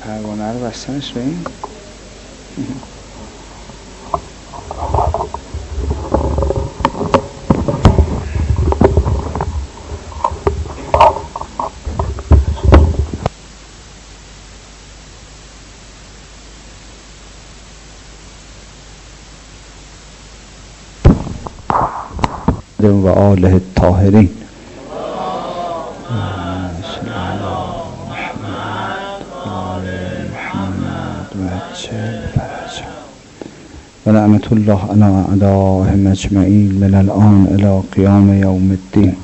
پروانه رو بستنش به این و آله الطاهرین. و نعمت الله علی اعدائهم اجمعین من الان الی قیام یوم الدین.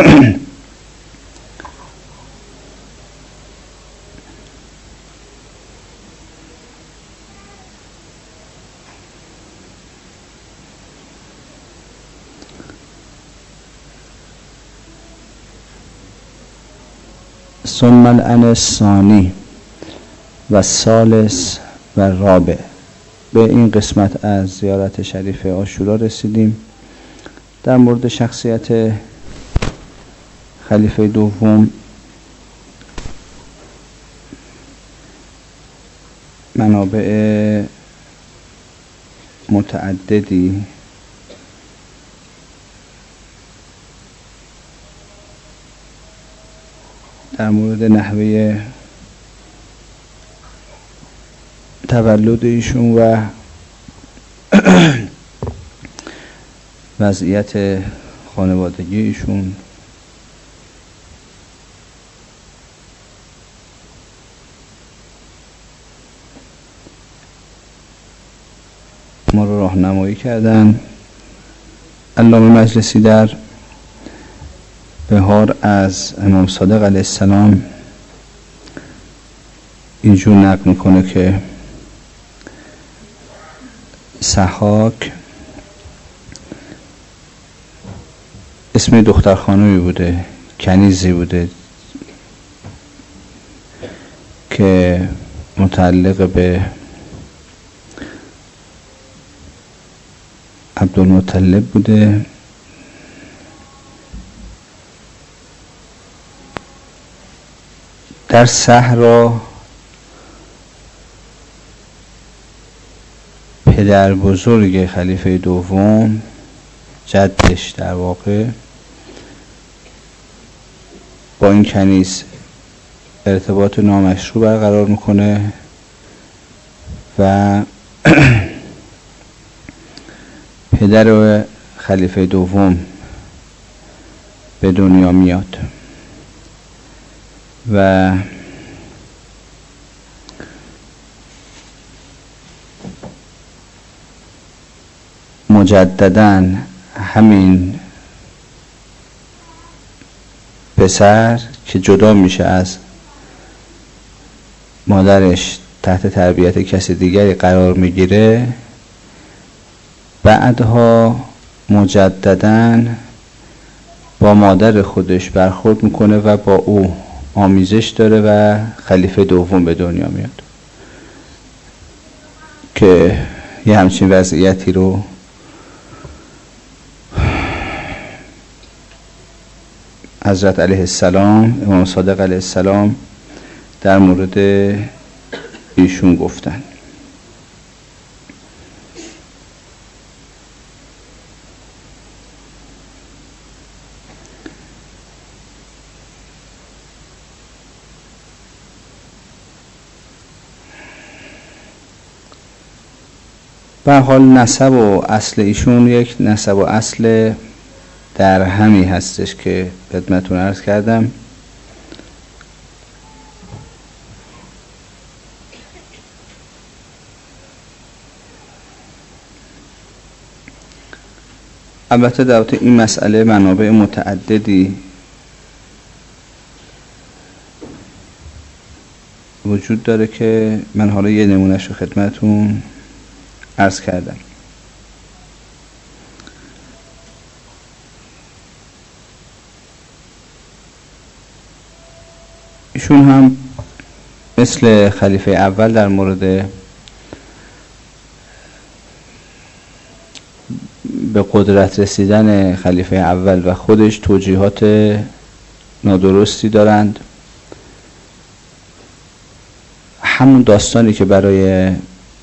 ثم الان الثانی و الثالث و الرابع. به این قسمت از زیارت شریف عاشورا رسیدیم. در مورد شخصیت خلیفه دوم منابع متعددی در مورد نحوه تولد ایشون و وضعیت خانوادگی ایشون ما رو راهنمایی کردن. علامه مجلسی در بهار از امام صادق علیه السلام اینجور نقل میکنه که سحاک اسم دختر خانومی بوده، کنیزی بوده که متعلق به عبدالمطلب بوده. در صحرا پدر بزرگ خلیفه دوم، جدش در واقع، با این کنیز ارتباط نامشروع برقرار میکنه و پدر خلیفه دوم به دنیا میاد و مجدداً همین پسر که جدا میشه از مادرش، تحت تربیت کسی دیگری قرار میگیره، بعدها مجدداً با مادر خودش برخورد میکنه و با او آمیزش داره و خلیفه دوم به دنیا میاد که یه همچین وضعیتی رو حضرت علیه السلام، امام صادق علیه السلام در مورد ایشون گفتن. به حال نسب و اصل ایشون یک نسب و اصل در همی هستش که خدمتتون عرض کردم. البته در این مسئله منابع متعددی وجود داره که من حالا یه نمونهش رو خدمتتون عرض کردم. ایشون هم مثل خلیفه اول در مورد به قدرت رسیدن خلیفه اول و خودش توجیهات نادرستی دارند. همون داستانی که برای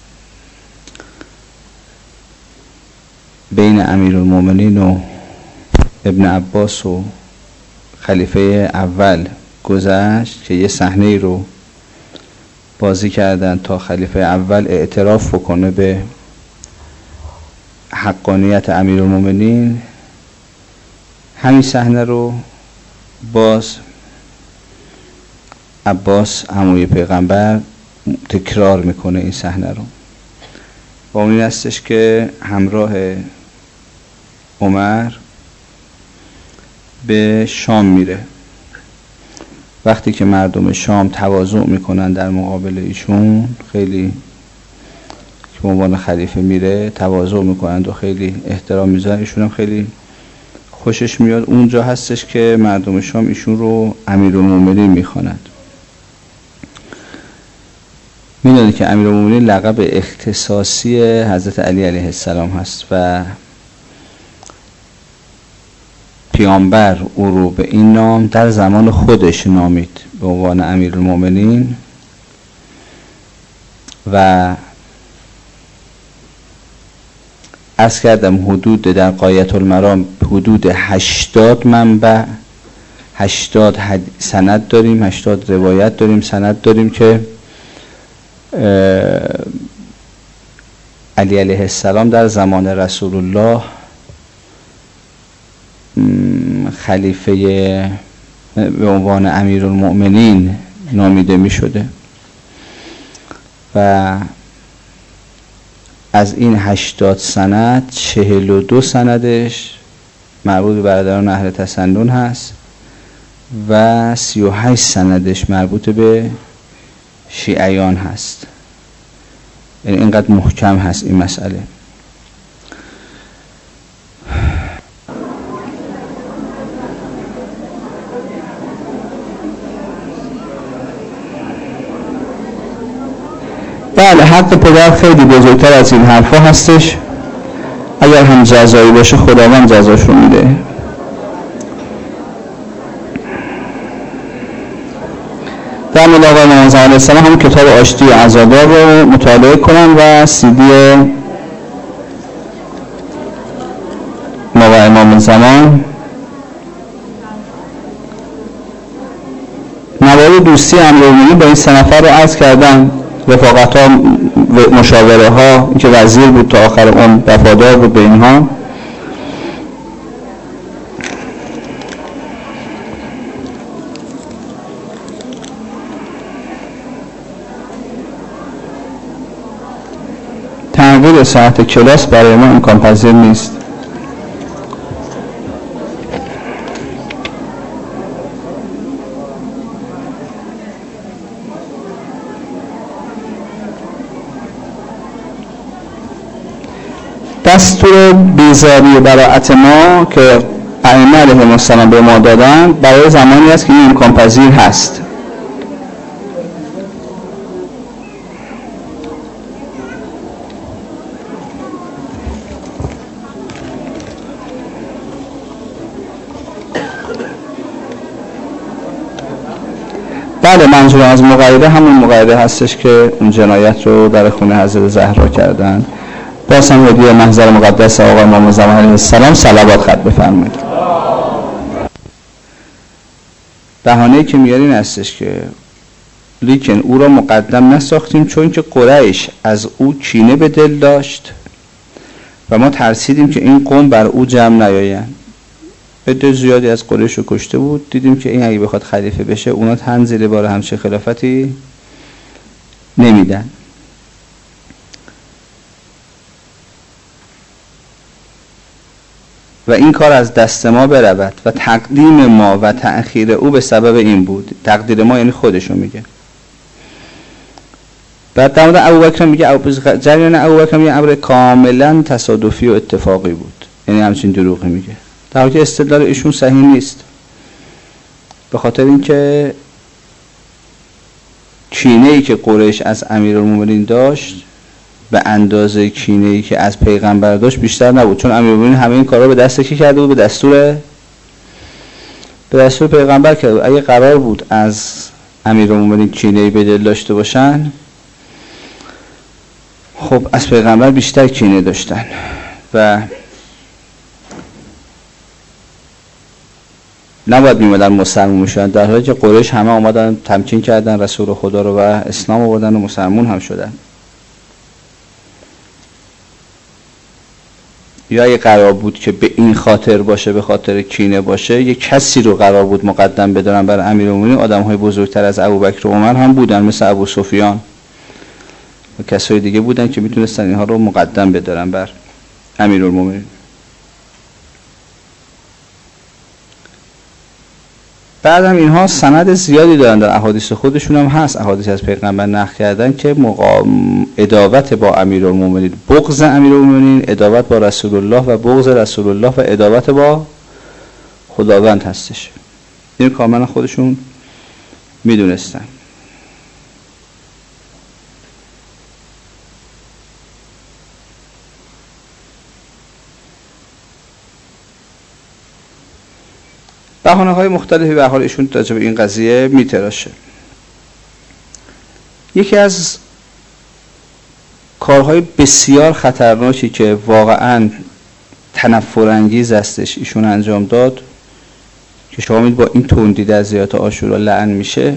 بین امیرالمومنین و ابن عباس و خلیفه اول گذشت که یه صحنه رو بازی کردن تا خلیفه اول اعتراف بکنه به حقانیت امیرالمومنین، همین صحنه رو باز عباس عموی پیغمبر تکرار میکنه این صحنه رو. با اون این هستش که همراه عمر به شام میره. وقتی که مردم شام تواضع میکنن در مقابل ایشون، خیلی که به عنوان خلیفه میره تواضع میکنند و خیلی احترام میذارن، ایشون هم خیلی خوشش میاد. اونجا هستش که مردم شام ایشون رو امیرالمومنین میخوانند. میدونید که امیرالمومنین لقب اختصاصی حضرت علی علیه السلام هست و پیامبر او رو به این نام در زمان خودش نامید به عنوان امیرالمومنین و عرض کردم حدود در غایة المرام حدود 80 منبع 80 سند داریم، 80 روایت داریم، سند داریم که علی علیه السلام در زمان رسول الله خلیفه به عنوان امیرالمؤمنین نامیده می شده و از این 80 سند 42 سندش مربوط به برادران اهل تسنن هست و 38 سندش مربوط به شیعیان هست. یعنی اینقدر محکم هست این مسئله. بله، حق پدر خیلی بزرگتر از این حرفا هستش. اگر هم جزایی باشه خداوند جزاش رو میده. در مورد آقای امام زمان علیه السلام همون کتاب آشتی عزادار رو مطالعه کنن و CD ما و امام زمان. موارد دوستی امیرالمومنین با این 3 نفر رو عرض کردن، رفاقت ها، مشاوره ها، این که وزیر بود تا آخر اون وفادار بود به اینها. تغییر ساعت کلاس برای ما امکان پذیر نیست. دستور بیزاری و براءت ما که ائمه علیهم السلام به ما دادن برای زمانی است که این امکان پذیر هست. بله، منظور از مقایده همون مقایده هستش که اون جنایت رو در خونه حضرت زهرا کردن. باز هم هدیه محضر مقدس آقای امام زمان علیه السلام صلوات خط بفرمایید. بهانه‌ای که میارین هستش که لیکن او را مقدم نساختیم چون که قریش از او کینه به دل داشت و ما ترسیدیم که این قوم بر او جمع نیایند. عده زیادی از قریش رو کشته بود. دیدیم که این اگه بخواد خلیفه بشه اونا تن زیر بار همچه خلافتی نمیدن. و این کار از دست ما برود و تقدیم ما و تأخیر او به سبب این بود. تقدیر ما یعنی خودشو میگه. بعد در مورد ابوبکر میگه جریان ابوبکر یه امر کاملا تصادفی و اتفاقی بود، یعنی همچین دروغی میگه، در حالی که استدلال ایشون صحیح نیست، به خاطر اینکه کینه‌ای که قریش از امیرالمومنین داشت به اندازه کینه‌ای که از پیغمبر داشت بیشتر نبود، چون امیرالمومنین همه این کارا به دست کی کرده بود؟ به دستور پیغمبر کرده بود. اگه قرار بود از امیرالمومنین کینه‌ای به دل داشته باشن خب از پیغمبر بیشتر کینه داشتن و نباید میمدن مسلمون میشن، در حالی که قریش همه آمدن تمکین کردن رسول خدا رو و اسلام آوردن و مسلمون هم شدن. یا اگه قرار بود که به این خاطر باشه، به خاطر کینه باشه، یک کسی رو قرار بود مقدم بدارن بر امیرالمومنین، آدم‌های بزرگتر از ابوبکر و عمر هم بودن، مثل ابو سفیان و کسای دیگه بودن که میتونستن اینها رو مقدم بدارن بر امیرالمومنین. بعد هم اینها سند زیادی دارن، در احادیث خودشون هم هست، احادیث از پیغمبر نقل کردن که عداوت با امیرالمومنین، بغض امیرالمومنین، عداوت با رسول الله و بغض رسول الله و عداوت با خداوند هستش. این کاملا خودشون میدونستن. بهانه‌های مختلفی به حال ایشون راجع به این قضیه میتراشه. یکی از کارهای بسیار خطرناکی که واقعاً تنفرانگیز استش ایشون انجام داد که شما می‌بینید با این تندی در زیارت عاشورا لعن میشه،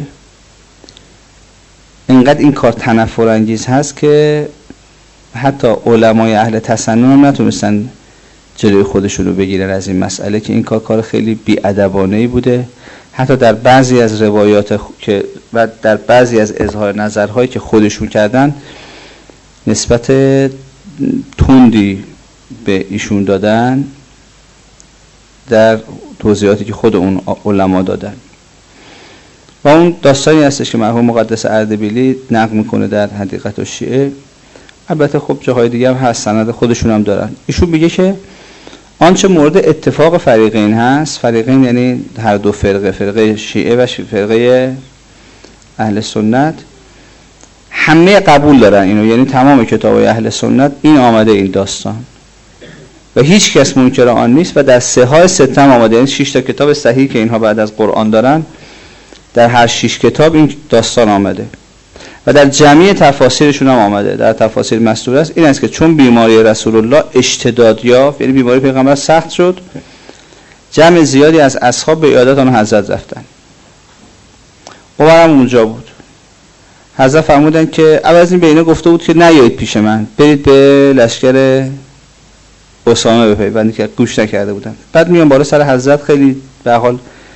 اینقدر این کار تنفرانگیز هست که حتی علمای اهل تسنن هم نتونستن جلوی خودشون رو بگیرن از این مسئله، که این کار خیلی بی‌ادبانه‌ای بوده. حتی در بعضی از روایات که و در بعضی از اظهار نظرهایی که خودشون کردن نسبت تندی به ایشون دادن در توضیحاتی که خود اون علما دادن. و اون داستانی هستش که مرحوم مقدس اردبیلی نقل میکنه در حدیقه الشیعه. البته خب جاهای دیگه هم هست، سند خودشون هم دارن. ایشون میگه که آنچه مورد اتفاق فریقین هست، فریقین یعنی هر دو فرقه، فرقه شیعه و فرقه اهل سنت، همه قبول دارن اینو، یعنی تمام کتابای اهل سنت این آمده این داستان و هیچ کس منکر آن نیست و در صحاح ستم آمده، یعنی 6 تا کتاب صحیح که اینها بعد از قرآن دارن، در هر 6 کتاب این داستان آمده و در جمعی تفاسیرشون هم آمده. در تفاسیر مستور است این است که چون بیماری رسول الله اشتداد یافت، یعنی بیماری پیغمبر سخت شد، جمع زیادی از اصحاب به عیادت آن حضرت رفتن. عمر هم اونجا بود. حضرت فرمودن که عوض این بینه گفته بود که نیایید پیش من، برید به لشکر اسامه بپیوندید که گوش نکرده بودن. بعد میان بالا سر حضرت، خیلی به حال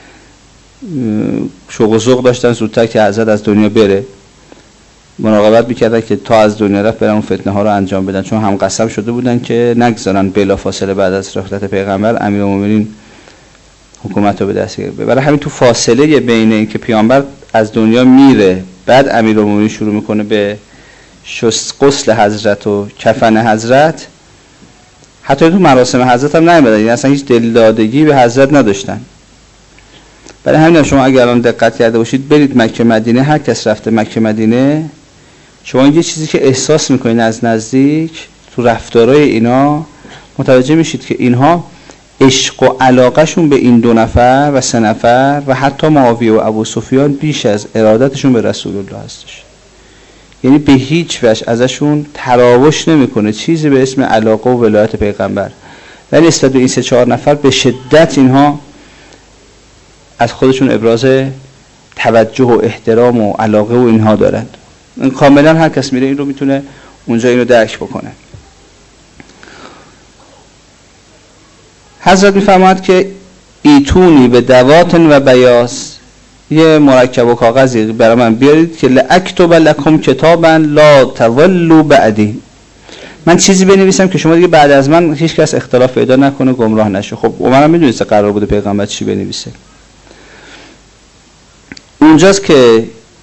شوق و ذوق داشتن زودتر که حضرت از دنیا بره، مراقبت میکردن که تا از دنیا رفت برن اون فتنه ها رو انجام بدن، چون هم قسم شده بودن که نگذارن بلا فاصله بعد از رحلت پیغمبر امیرالمومنین حکومت رو به دست بگیره. برای همین تو فاصله بین این که پیامبر از دنیا میره بعد امیرالمومنین شروع میکنه به غسل حضرت و کفن حضرت، حتی تو مراسم حضرت هم نمیدن، یعنی اصلا هیچ دلدادگی به حضرت نداشتن. برای همین شما اگر الان دقت کرده باشید، برید مکه مدینه، هر کس رفته مکه مدینه، شما یه چیزی که احساس میکنید از نزدیک تو رفتارای اینا متوجه میشید که اینها عشق و علاقهشون به این 2 نفر و 3 نفر و حتی معاویه و ابو سفیان بیش از ارادتشون به رسول الله هستش. یعنی به هیچ وجه ازشون تراوش نمیکنه چیزی به اسم علاقه و ولایت پیغمبر، ولی نسبت به این 3-4 نفر به شدت اینها از خودشون ابراز توجه و احترام و علاقه و اینها دارند. کاملا هر کس میره این رو میتونه اونجا اینو درک بکنه. حضرت میفرماد که ایتونی به دواتن و بیاس، یه مرکب و کاغذی برای من بیارید که لأکتب لکم کتابا لا تولوا بعدی، من چیزی بنویسم که شما دیگه بعد از من هیچ کس اختلاف پیدا نکنه، گمراه نشه. خب عمرم میدونسته قرار بوده پیغمبر چی بنویسه. اونجاست که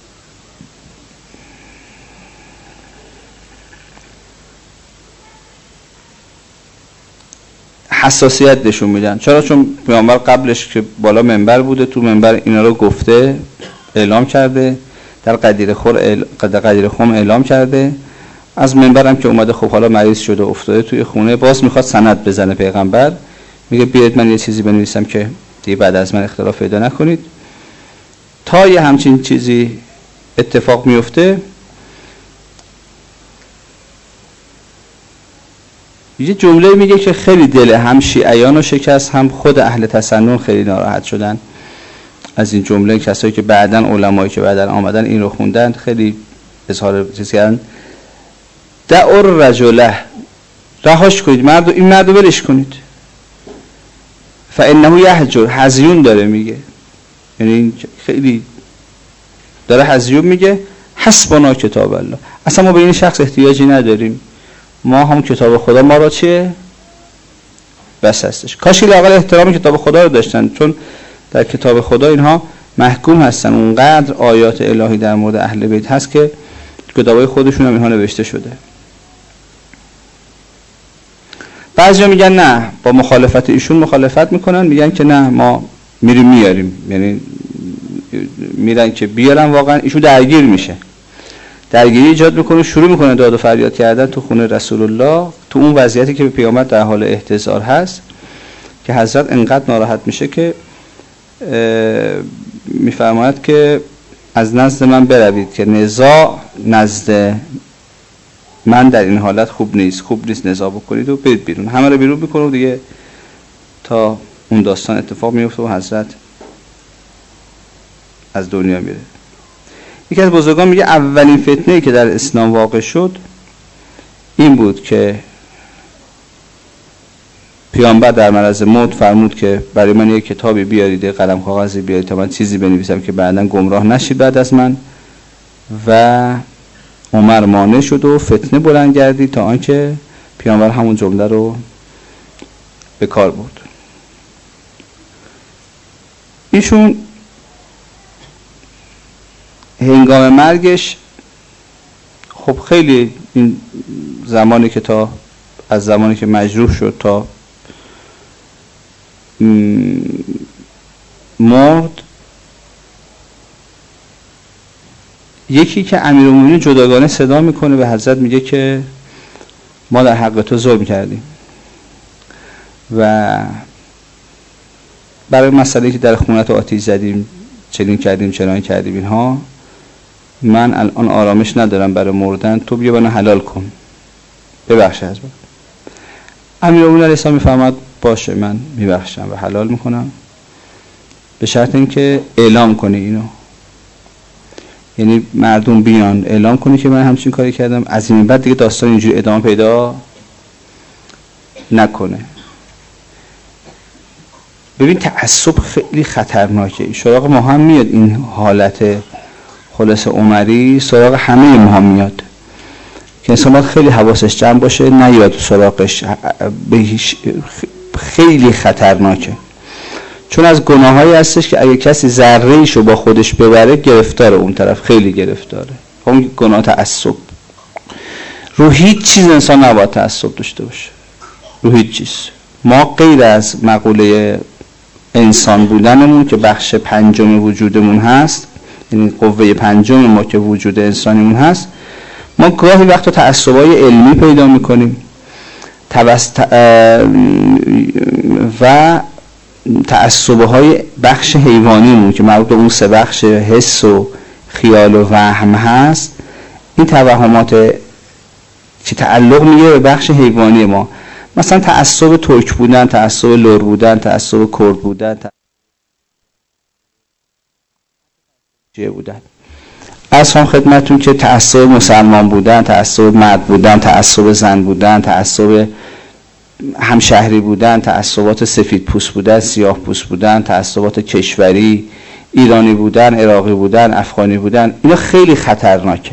حساسیت نشون میدن. چرا؟ چون پیامبر قبلش که بالا منبر بوده، تو منبر اینا رو گفته، اعلام کرده، در قدیر خم اعلام کرده، از منبر هم که اومده خب حالا مریض شده افتاده توی خونه، باز میخواد سند بزنه پیغمبر، میگه بیاید من یه چیزی بنویسم که دیگه بعد از من اختلاف پیدا نکنید. تا یه همچین چیزی اتفاق میفته، یه جمله میگه که خیلی دل هم شیعیان رو شکست، هم خود اهل تسنن خیلی ناراحت شدن از این جمله. کسایی که بعدن علمایی که بعدن آمدن این رو خوندن خیلی اظهار چیز کردن. دعوا الرجل، رهاش کنید، این مرد رو ولش کنید. فانه یهجر، هزیون داره میگه، یعنی خیلی داره هزیون میگه. حسبنا کتاب الله، اصلا ما به این شخص احتیاجی نداریم، ما هم کتاب خدا ما را چیه بس هستش. کاش که لااقل احترام کتاب خدا رو داشتن، چون در کتاب خدا اینها محکوم هستن. اونقدر آیات الهی در مورد اهل بیت هست که کتابای خودشون هم اینها نوشته شده. بعضیا میگن نه، با مخالفت ایشون مخالفت میکنن، میگن که نه ما میریم میاریم، یعنی میرن که بیارن، واقعا ایشون درگیر میشه، درگیری ایجاد میکنه، شروع میکنه داد و فریاد کردن تو خونه رسول الله، تو اون وضعیتی که پیامبر در حال احتضار هست، که حضرت انقدر ناراحت میشه که میفرماید که از نزد من بروید که نزاع نزد من در این حالت خوب نیست نزاع بکنید و برید بیرون. همه رو بیرون میکنه و دیگه تا اون داستان اتفاق میفته و حضرت از دنیا میره. یکی از بزرگان میگه اولین فتنه‌ای که در اسلام واقع شد این بود که پیامبر در معرض موت فرمود که برای من یک کتابی بیارید، قلم کاغذی بیارید تا من چیزی بنویسم که بعداً گمراه نشید بعد از من. و عمر مانع شد و فتنه بلند گردید تا آنکه پیامبر همون جمله رو به کار برد. ایشون هنگام مرگش خب خیلی این زمانی که تا از زمانی که مجروح شد تا مرد، یکی که امیرالمومنین جداگانه صدا میکنه به حضرت میگه که ما در حق تو ظلم کردیم و برای مسئله که در خونت آتیش زدیم، چنین کردیم چنان کردیم اینها، من الان آرامش ندارم برای مردن، تو بیا منو حلال کن، ببخش از من. امیرالمومنین علیه السلام میفرماد باشه من میبخشم و حلال میکنم، به شرط اینکه اعلام کنی اینو، یعنی مردم بیان اعلام کنی که من همچین کاری کردم، از این بعد دیگه داستان اینجوری ادامه پیدا نکنه. ببین تعصب خیلی خطرناکه، سراغ ما هم میاد این حالت خلاص عمری، سراغ همه ما هم میاد که انسان باید خیلی حواسش جمع باشه نیاد سراغش، خیلی خطرناکه، چون از گناهایی هستش که اگه کسی ذره‌ایشو با خودش ببره گرفتاره، اون طرف خیلی گرفتاره. اون گناه تعصب، رو هیچ چیز انسان نباید تعصب داشته باشه، رو هیچ چیز. ما غیر از مقوله انسان بودنمون که بخش پنجم وجودمون هست، یعنی قوه پنجم ما که وجود انسانیمون هست، ما گاهی وقتا تعصبای علمی پیدا میکنیم و تعصبهای بخش حیوانیمون که مربوط به اون سه بخش حس و خیال و وهم هست. این توهمات که تعلق میگه به بخش حیوانی ما، مثلا تعصب ترک بودن، تعصب لر بودن، تعصب کرد بودن، اصلا خدمتون که تعصب مسلمان بودن، تعصب مرد بودن، تعصب زن بودن، تعصب همشهری بودن، تعصبات سفید پوست بودن، سیاه پوست بودن، تعصبات کشوری، ایرانی بودن، عراقی بودن، افغانی بودن، اینا خیلی خطرناکه.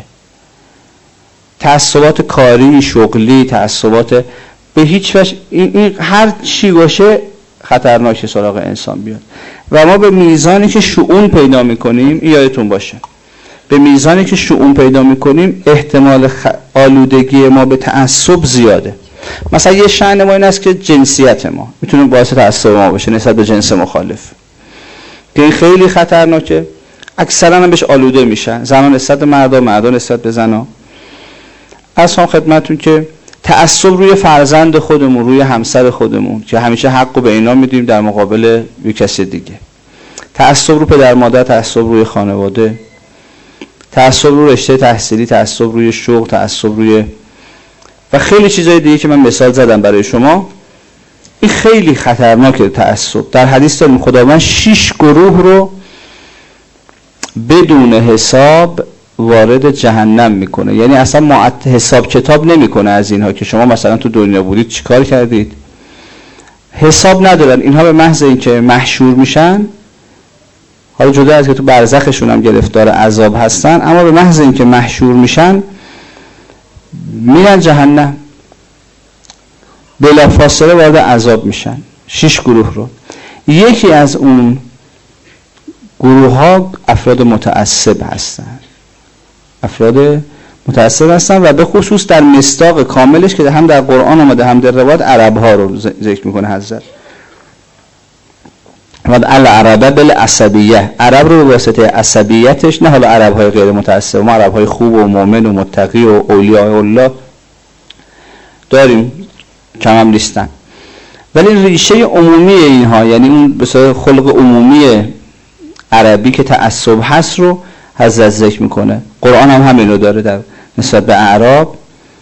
تعصبات کاری، شغلی، تعصبات به هیچ وجه این هر چی باشه خطرناکه سراغ انسان بیاد. و ما به میزانی که شؤون پیدا میکنیم، یادتون باشه، به میزانی که شؤون پیدا میکنیم احتمال آلودگی ما به تعصب زیاده. مثلا یه شأن ما این است که جنسیت ما میتونه باعث تعصب ما بشه نسبت به جنس مخالف، که این خیلی خطرناکه. اکثرا هم بهش آلوده میشن، زنان نسبت به مردان نسبت به زنا. اصلا خدمتون که تعصب روی فرزند خودمون، روی همسر خودمون که همیشه حقو به اینا میدیم در مقابل یک کسی دیگه، تعصب رو پدر مادر، تعصب روی خانواده، تعصب روی رشته تحصیلی، تعصب روی شغل، تعصب روی و خیلی چیزای دیگه که من مثال زدم برای شما. این خیلی خطرناکه تعصب. در حدیث داریم خداوند 6 گروه رو بدون حساب وارد جهنم میکنه. یعنی اصلا حساب کتاب نمیکنه از اینها که شما مثلا تو دنیا بودید چیکار کردید، حساب ندارن. اینها به محض اینکه محشور میشن، حالا جدا از که تو برزخشون هم گرفتار عذاب هستن، اما به محض اینکه محشور میشن میرن جهنم، بلافاصله وارد عذاب میشن. 6 گروه رو. یکی از اون گروه ها افراد متعصب هستن. افراد متعصب هستن و به خصوص در مصداق کاملش که هم در قرآن آمده هم در روایات عرب ها رو ذکر میکنه حضرت. العربه بالعصبیه، عرب رو به واسطه عصبیتش، نه حالا عرب های غیر متعصب، ما عرب های خوب و مؤمن و متقی و اولیاء الله داریم، کم هم نیستن. ولی ریشه عمومی اینها، یعنی اون به صورت خلق عمومی عربی که تعصب هست رو حضرت ذکر میکنه. قرآن هم همین رو داره در نسبت به اعراب،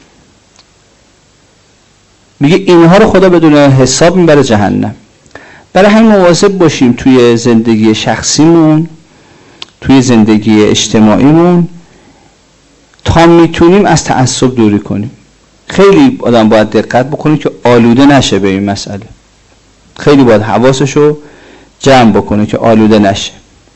میگه اینها رو خدا بدون حساب میبره جهنم. برای همین مواظب باشیم توی زندگی شخصیمون، توی زندگی اجتماعیمون، تا میتونیم از تعصب دوری کنیم. خیلی آدم باید دقت بکنه که آلوده نشه به این مسئله. خیلی باید حواسشو جمع بکنه که آلوده نشه.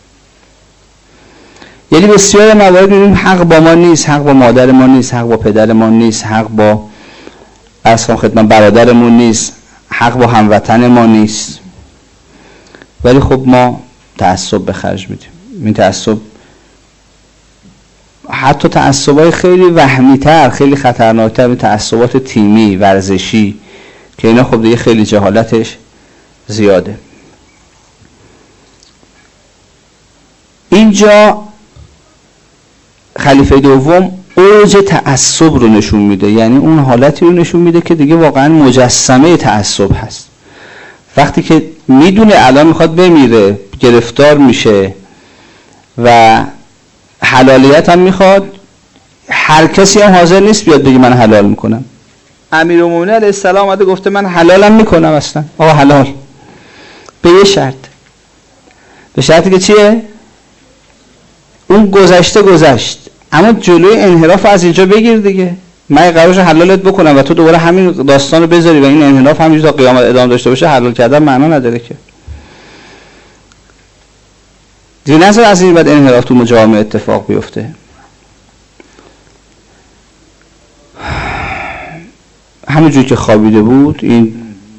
یعنی بسیار موارد می‌بینیم حق با ما نیست، حق با مادر ما نیست، حق با پدر ما نیست، حق با اصلا خدمت برادرمون نیست، حق با هموطن ما نیست، ولی خب ما تعصب به خرج میدیم. این تعصب، حتی تعصبای خیلی وهمی‌تر، خیلی خطرناکتر، این تعصبات تیمی، ورزشی، که اینا خب دیگه خیلی جهالتش زیاده. اینجا خلیفه دوم اوج تعصب رو نشون میده، یعنی اون حالتی رو نشون میده که دیگه واقعا مجسمه تعصب هست. وقتی که میدونه الان میخواد بمیره، گرفتار میشه و حلالیت هم میخواد، هر کسی هم حاضر نیست بیاد بگه من حلال میکنم. امیرالمومنین علیه السلام اومده گفته من حلالم میکنم، اصلا آقا حلال، به یه شرط. به شرطی که چیه؟ اون گذشت، اما جلوی انحراف از اینجا بگیر دیگه. من قرارش حلالت بکنم و تو دوباره همین داستان رو بذاری و این انحراف همینجوری تا قیامت ادامه داشته باشه، حلال کردن معنا نداره که. دیگه نظر از این بعد انحراف تو جامعه اتفاق بیفته. همونجوری که خوابیده بود، این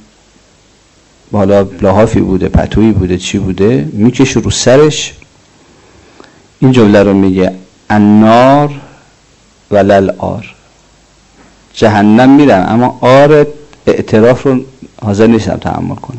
بالا لحافی بوده، پتویی بوده، چی بوده، میکشه رو سرش، این جمله رو میگه النار ولل آر، جهنم میرم اما آر اعتراف رو حاضر نیستم تحمل کنم.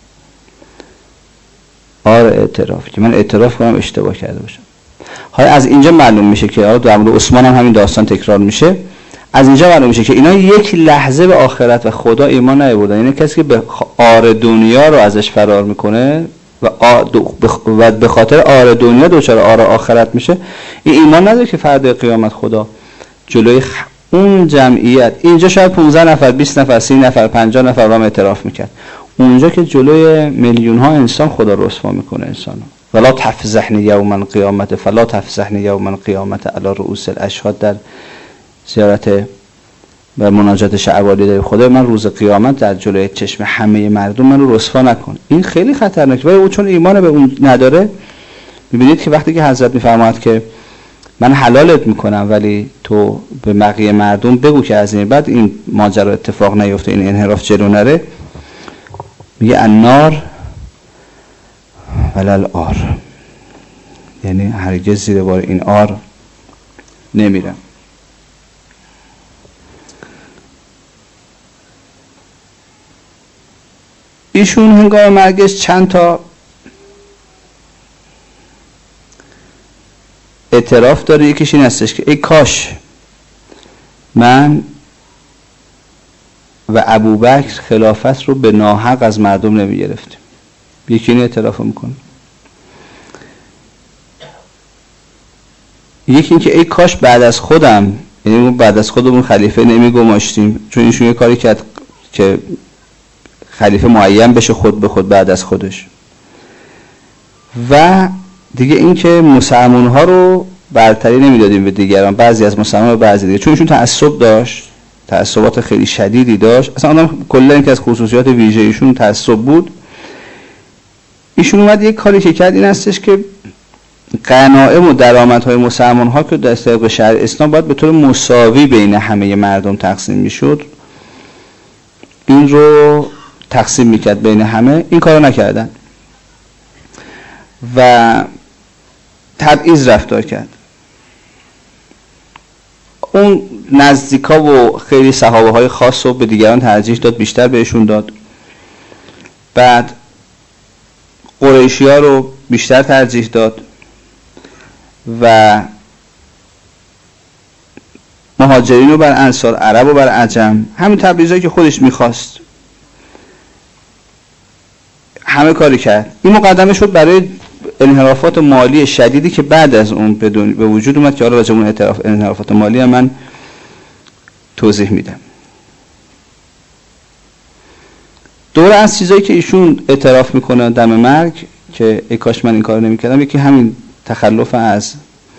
آر اعتراف، که من اعتراف کنم اشتباه کرده باشم. حالا از اینجا معلوم میشه که در مورد عثمان هم همین داستان تکرار میشه. از اینجا معلوم میشه که اینا یک لحظه به آخرت و خدا ایمان نیاوردن. یعنی کسی که به آر دنیا رو ازش فرار میکنه و به خاطر آر دنیا دوچار آر آخرت میشه، این ایمان نداره که فردا قیامت خدا جلوی اون جمعیت، اینجا شاید 15 نفر 20 نفر 30 نفر 50 نفر با هم اعتراف میکرد، اونجا که جلوی میلیون ها انسان خدا رسوا میکنه انسانو. ولا تفضحنی یوم القیامت فلا تفضحنی یوم القیامت علی رؤوس الاشهاد، در زیارت و مناجات شعبالی داره خدا من روز قیامت در جلوی چشم همه مردم من رو رسوا نکن. این خیلی خطرناکه. ولی او چون ایمان به اون نداره، میبینید که وقتی که حضرت میفرماید که من حلالت میکنم ولی تو به بقیه مردم بگو که از این بعد این ماجرا اتفاق نیفته، این انحراف جلو نره، میگه النار ولل آر، یعنی هرگز زیر بار این آر نمیرم. ایشون هنگام مرگش چند تا اعتراف داره. یکیش این هستش که ای کاش من و ابوبکر خلافت رو به ناحق از مردم نمی گرفتیم. یکی این اعتراف میکنه. یکی این که ای کاش بعد از خودم یعنی بعد از خودمون خلیفه نمیگماشتیم، چون ایشون یه کاری کرد که خلیفه معین بشه خود به خود بعد از خودش. و دیگه این که مسلمان ها رو برتری نمیدادیم به دیگران، بعضی از مسلمان رو بعضی دیگه، چون ایشون تعصب داشت، تعصبات خیلی شدیدی داشت. اصلا آدم کلا این که از خصوصیات ویژه ایشون تعصب بود. ایشون اومد یک کاری که کرد این هستش که غنایم و درآمدهای مسلمان ها که در طبق شرع اسلام باید به طور مساوی بین همه مردم تقسیم میشد، این رو تقسیم میکرد بین همه. این کارو نکردن و تبعیض رفتار کرد. اون نزدیکا و خیلی صحابه های خاص رو به دیگران ترجیح داد، بیشتر بهشون داد. بعد قریشی ها رو بیشتر ترجیح داد و مهاجرین رو بر انصار، عرب رو بر عجم، همین تبعیضایی که خودش میخواست همه کاری کرد. این مقدمه شد برای انحرافات مالی شدیدی که بعد از اون به وجود اومد که حالا راجع به اون انحرافات مالی هم من توضیح میدم. دور از چیزایی که ایشون اعتراف میکنه دم مرگ که ای کاش من این کارو نمیکردم، یکی همین تخلف از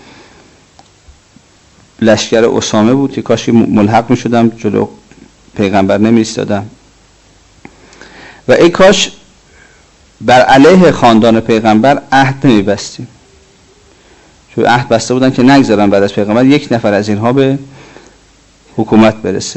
لشکر اسامه بود که کاش ملحق میشدم جلو پیغمبر نمیایستادم، و ای کاش بر علیه خاندان پیغمبر عهد نمیبستیم، چون عهد بسته بودن که نگذارن بعد از پیغمبر یک نفر از اینها به حکومت برسه.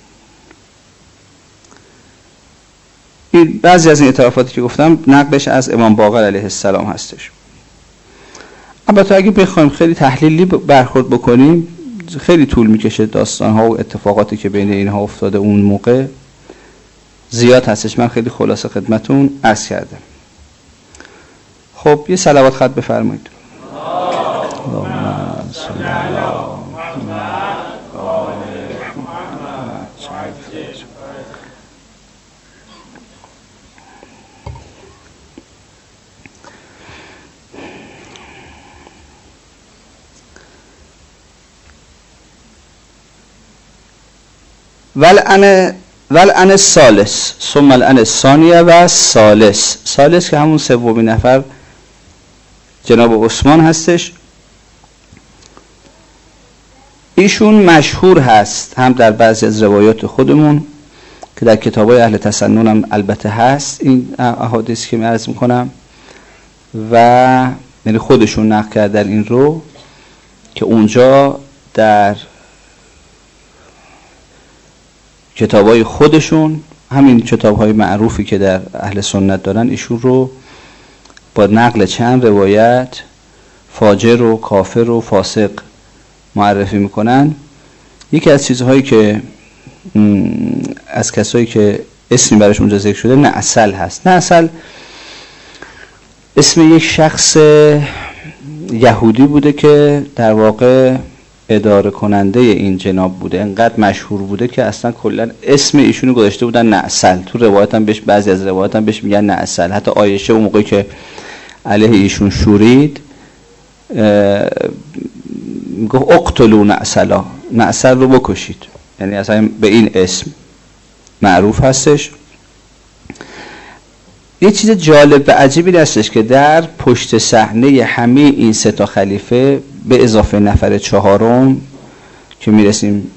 این بعضی از این اعترافاتی که گفتم نقلش از امام باقر علیه السلام هستش. البته اگه بخوایم خیلی تحلیلی برخورد بکنیم خیلی طول میکشه، داستان‌ها و اتفاقاتی که بین اینها افتاده اون موقع زیاد هستش. من خیلی خلاصه خدمتون عرض کردم. خب یه صلوات خط بفرمایید. اللهم صل علی محمد و آل محمد. والان الثالث ثم الان الثانیه و ثالث که همون سومین نفر جناب عثمان هستش. ایشون مشهور هست هم در بعضی از روایات خودمون که در کتابای اهل تسنن هم البته هست این احادیث که من عرض میکنم، و یعنی خودشون نقل کردن این رو که اونجا در کتابای خودشون، همین کتابهای معروفی که در اهل سنت دارن، ایشون رو با نقل چند روایت فاجر و کافر و فاسق معرفی میکنن. یکی از چیزهایی که از کسایی که اسمی برش اونجا ذکر شده نعسل هست. نعسل اسم یک شخص یهودی بوده که در واقع اداره کننده این جناب بوده، انقدر مشهور بوده که اصلا کلا اسم ایشونو گذاشته بودن نعسل. تو روایت هم بهش، بعضی از روایت هم بهش میگن نعسل. حتی عایشه اون موقعی که علیه ایشون شورید میگه اقتلوا نعسلا، نعسل رو بکشید، یعنی اصلا به این اسم معروف هستش. یه چیز جالب و عجیبی هستش که در پشت صحنه همه این سه تا خلیفه به اضافه نفر چهارم که میرسیم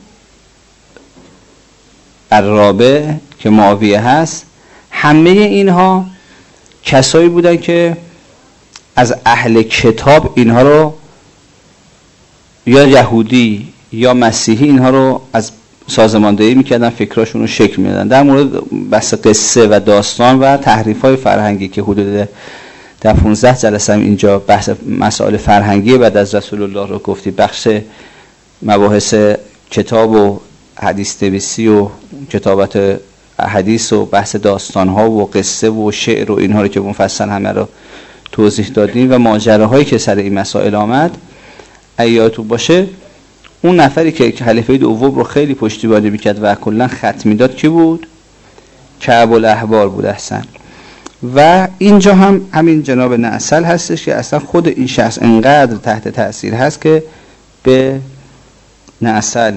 الرابع که معاویه هست، همه اینها کسایی بودن که از اهل کتاب اینها رو یا یهودی یا مسیحی اینها رو از سازماندهی میکردن، فکراشون رو شکل میدادن. در مورد بحث قصه و داستان و تحریف‌های فرهنگی که حدود در 15 جلسه هم اینجا بحث مسائل فرهنگی بعد از رسول الله رو گفتی، بخش مباحث کتاب و حدیث نویسی و کتابت حدیث و بحث داستان‌ها و قصه و شعر و اینها رو که مفصل همه رو توضیح دادیم و ماجراهایی که سر این مسائل آمد. یادتون باشه اون نفری که خلیفه دوم رو خیلی پشتیبانی میکرد و کلا خط میداد کی بود؟ کعب الاحبار بود. احسن. و اینجا هم همین جناب نعسل هستش که اصلا خود این شخص انقدر تحت تأثیر هست که به نه عسل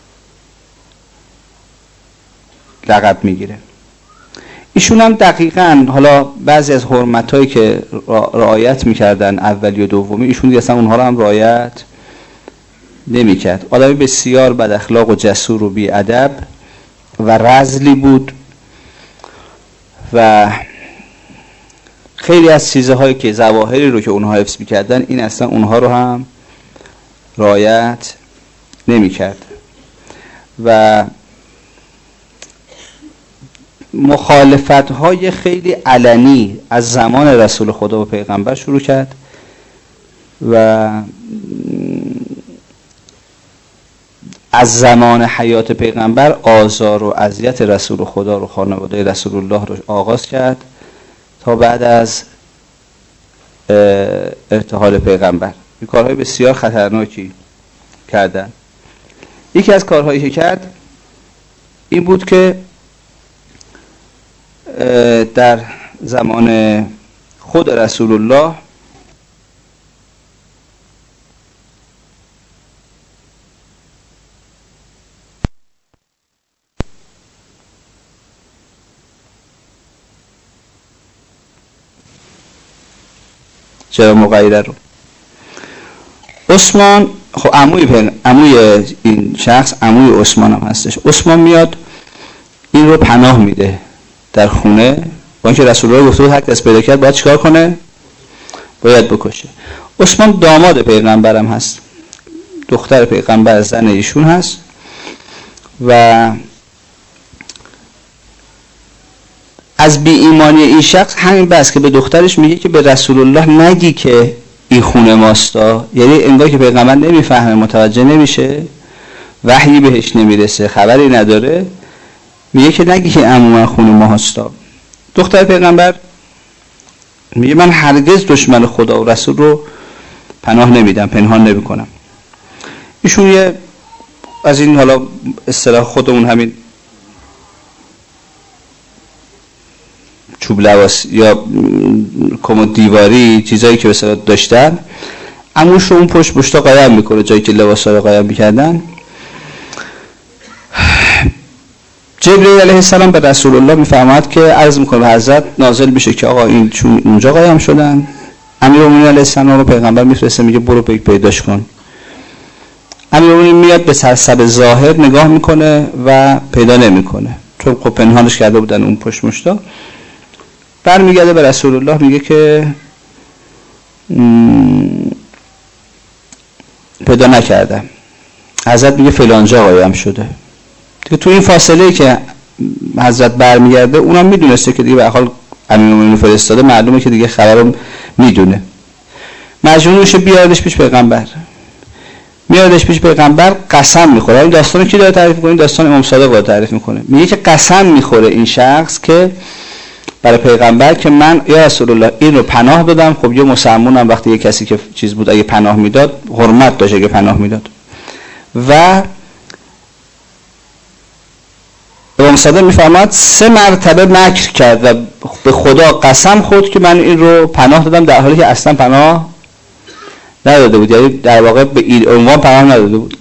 لقب میگیره. ایشون هم دقیقاً حالا بعضی از حرمتایی که رعایت میکردن اولی و دومی، ایشون دیگه اصلا اونها رو هم رعایت نمیکرد. آدمی بسیار بد اخلاق و جسور و بی ادب و رذلی بود و خیلی از چیزهایی که ظواهری رو که اونها حفظ میکردن این اصلا اونها رو هم رعایت نمیکرد و مخالفت‌های خیلی علنی از زمان رسول خدا و پیغمبر شروع کرد و از زمان حیات پیغمبر آزار و اذیت رسول خدا رو، خانواده رسول الله رو آغاز کرد تا بعد از ارتحال پیغمبر. این کارهای بسیار خطرناکی کردن. یکی از کارهایی که کرد این بود که در زمان خود رسول الله چرا مغیره رو عثمان، خب عموی این شخص عموی عثمان هم هستش. عثمان میاد این رو پناه میده در خونه، با اینکه رسول الله گفته بود هر کس پیدا کرد باید چیکار کنه؟ باید بکشه. عثمان داماد پیغمبرم هست، دختر پیغمبر زن ایشون هست و از بی ایمانی این شخص همین بس که به دخترش میگه که به رسول الله نگی که این خونه ماستا، یعنی انگار که پیغمبر نمیفهمه، متوجه نمیشه، وحیی بهش نمیرسه، خبری نداره، میگه که نگی که عموما خونه ما هستا. دختر پیغمبر میگه من هرگز دشمن خدا و رسول رو پناه نمیدم، پنهان نمیکنم. ایشون یه از این حالا اصطلاح خودمون همین چوب لباس یا کمد دیواری چیزایی که به اصطلاح داشتن، عموش رو اون پشت قایم میکنه جایی که لباسا رو قایم میکردن. جبرئیل علیه السلام به رسول الله میفرماد که عرض میکنه به حضرت نازل بشه که آقا این چون اونجا قایم شدن. امیرالمومنین علیه السلام رو پیغمبر میفرسته میگه برو پیداش کن. امیرالمومنین میاد به سرسر ظاهر نگاه میکنه و پیدا نمیکنه، چون خب پنهانش کرده بودن اون پشت مشتا. برمیگرده به رسول الله میگه که پیدا نکردم. حضرت میگه فلانجا قایم شده. دیگه تو این فاصله که حضرت برمیگرده اونم میدونسته که دیگه به حال امیرالمومنین فرستاده، معلومه که دیگه خبرو میدونه. مجبور میشه بیاردش پیش پیغمبر. میاردش پیش پیغمبر، قسم میخوره. این داستانو کی داره تعریف میکنه؟ این داستان امام صادق داره تعریف میکنه. میگه که قسم میخوره این شخص که برای پیغمبر که من یا رسول الله این رو پناه دادم. خب یه مسلمانم وقتی یه کسی که چیز بود اگه پناه میداد حرمت داشت اگه پناه میداد. و امام صادق میفرماد 3 مرتبه مکر کرد و به خدا قسم خورد که من این رو پناه دادم، در حالی که اصلا پناه نداده بود، یعنی در واقع به این عنوان پناه نداده بود.